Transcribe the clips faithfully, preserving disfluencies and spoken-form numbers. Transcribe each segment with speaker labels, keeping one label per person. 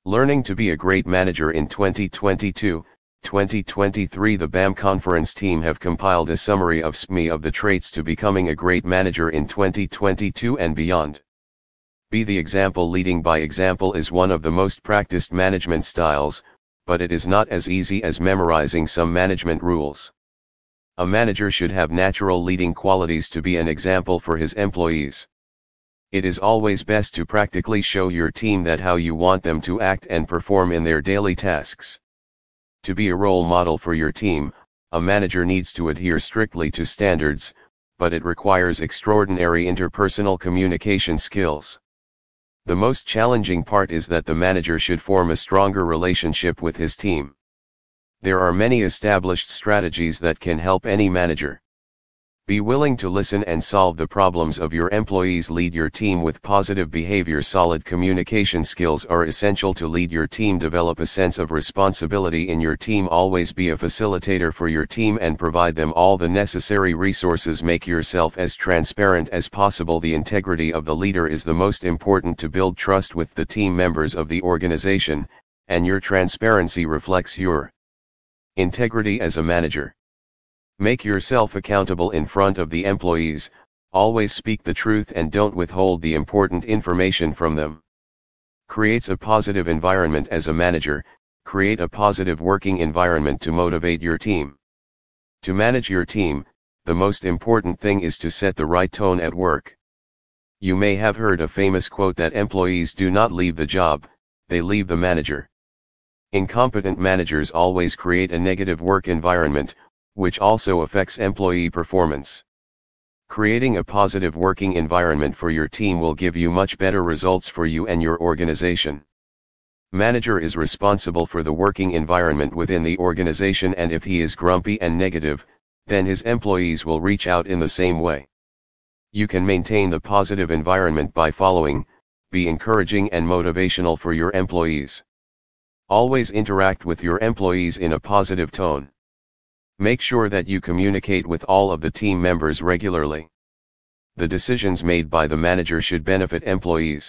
Speaker 1: Learning to be a great manager in twenty twenty-two, twenty twenty-three. The B A M Conference team have compiled a summary of S M E of the traits to becoming a great manager in twenty twenty-two and beyond. Be the example. Leading by example is one of the most practiced management styles, but it is not as easy as memorizing some management rules. A manager should have natural leading qualities to be an example for his employees. It is always best to practically show your team that how you want them to act and perform in their daily tasks. To be a role model for your team, a manager needs to adhere strictly to standards, but it requires extraordinary interpersonal communication skills. The most challenging part is that the manager should form a stronger relationship with his team. There are many established strategies that can help any manager. Be willing to listen and solve the problems of your employees. Lead your team with positive behavior. Solid communication skills are essential to lead your team. Develop a sense of responsibility in your team. Always be a facilitator for your team and provide them all the necessary resources. Make yourself as transparent as possible. The integrity of the leader is the most important to build trust with the team members of the organization, and your transparency reflects your integrity as a manager. Make yourself accountable in front of the employees. Always speak the truth and don't withhold the important information from them. Creates a positive environment. As a manager, create a positive working environment to motivate your team. To manage your team, the most important thing is to set the right tone at work. You may have heard a famous quote that employees do not leave the job, they leave the manager. Incompetent managers always create a negative work environment, which also affects employee performance. Creating a positive working environment for your team will give you much better results for you and your organization. Manager is responsible for the working environment within the organization, and if he is grumpy and negative, then his employees will reach out in the same way. You can maintain the positive environment by following: be encouraging and motivational for your employees. Always interact with your employees in a positive tone. Make sure that you communicate with all of the team members regularly. The decisions made by the manager should benefit employees.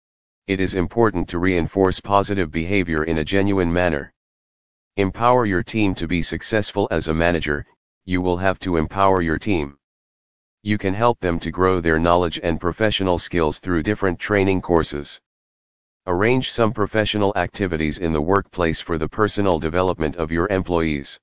Speaker 1: It is important to reinforce positive behavior in a genuine manner. Empower your team to be successful. As a manager, you will have to empower your team. You can help them to grow their knowledge and professional skills through different training courses. Arrange some professional activities in the workplace for the personal development of your employees.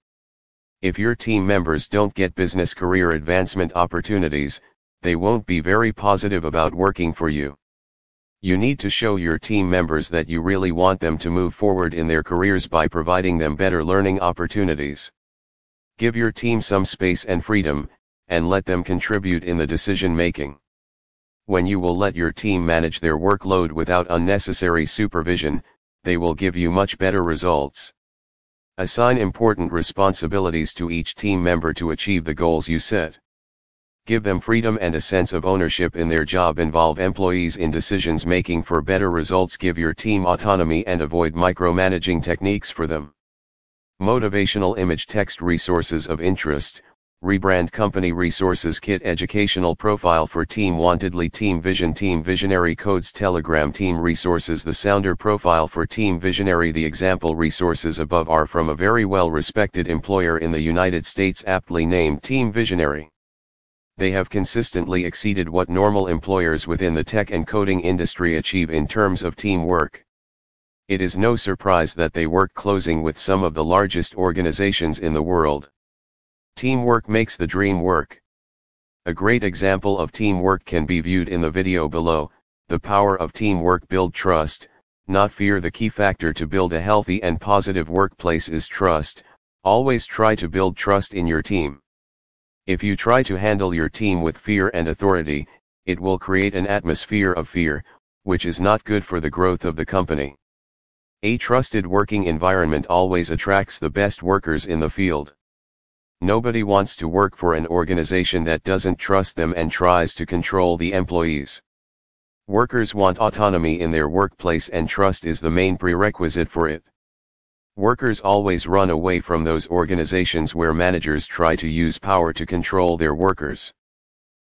Speaker 1: If your team members don't get business career advancement opportunities, they won't be very positive about working for you. You need to show your team members that you really want them to move forward in their careers by providing them better learning opportunities. Give your team some space and freedom, and let them contribute in the decision making. When you will let your team manage their workload without unnecessary supervision, they will give you much better results. Assign important responsibilities to each team member to achieve the goals you set. Give them freedom and a sense of ownership in their job. Involve employees in decisions making for better results. Give your team autonomy and avoid micromanaging techniques for them. Motivational image text resources of interest. Rebrand company resources kit. Educational profile for team. Wantedly team vision. Team visionary codes. Telegram team resources. The sounder profile for team visionary. The example resources above are from a very well respected employer in the United States, aptly named Team Visionary. They have consistently exceeded what normal employers within the tech and coding industry achieve in terms of teamwork. It is no surprise that they work closing with some of the largest organizations in the world. Teamwork makes the dream work. A great example of teamwork can be viewed in the video below. The power of teamwork. Build trust, not fear. The key factor to build a healthy and positive workplace is trust. Always try to build trust in your team. If you try to handle your team with fear and authority, it will create an atmosphere of fear, which is not good for the growth of the company. A trusted working environment always attracts the best workers in the field. Nobody wants to work for an organization that doesn't trust them and tries to control the employees. Workers want autonomy in their workplace, and trust is the main prerequisite for it. Workers always run away from those organizations where managers try to use power to control their workers.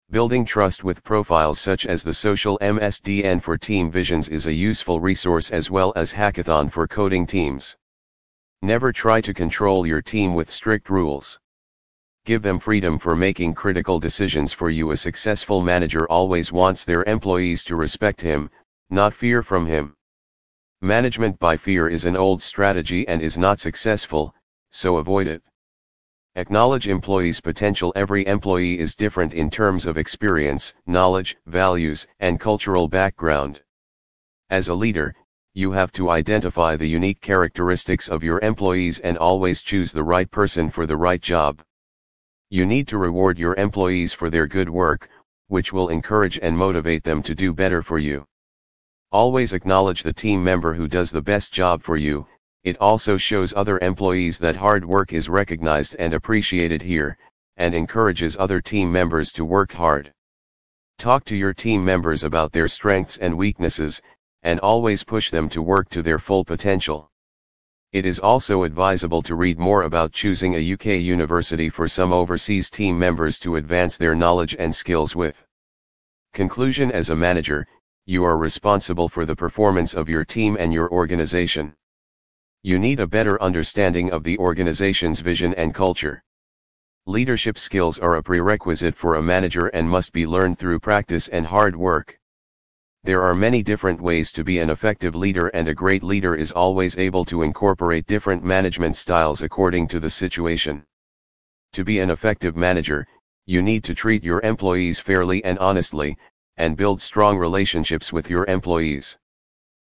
Speaker 1: Building trust with profiles such as the Social M S D N for Team Visions is a useful resource, as well as Hackathon for coding teams. Never try to control your team with strict rules. Give them freedom for making critical decisions for you. A successful manager always wants their employees to respect him, not fear from him. Management by fear is an old strategy and is not successful, so avoid it. Acknowledge employees' potential. Every employee is different in terms of experience, knowledge, values, and cultural background. As a leader, you have to identify the unique characteristics of your employees and always choose the right person for the right job. You need to reward your employees for their good work, which will encourage and motivate them to do better for you. Always acknowledge the team member who does the best job for you. It also shows other employees that hard work is recognized and appreciated here, and encourages other team members to work hard. Talk to your team members about their strengths and weaknesses, and always push them to work to their full potential. It is also advisable to read more about choosing a U K university for some overseas team members to advance their knowledge and skills with. Conclusion: as a manager, you are responsible for the performance of your team and your organization. You need a better understanding of the organization's vision and culture. Leadership skills are a prerequisite for a manager and must be learned through practice and hard work. There are many different ways to be an effective leader, and a great leader is always able to incorporate different management styles according to the situation. To be an effective manager, you need to treat your employees fairly and honestly, and build strong relationships with your employees.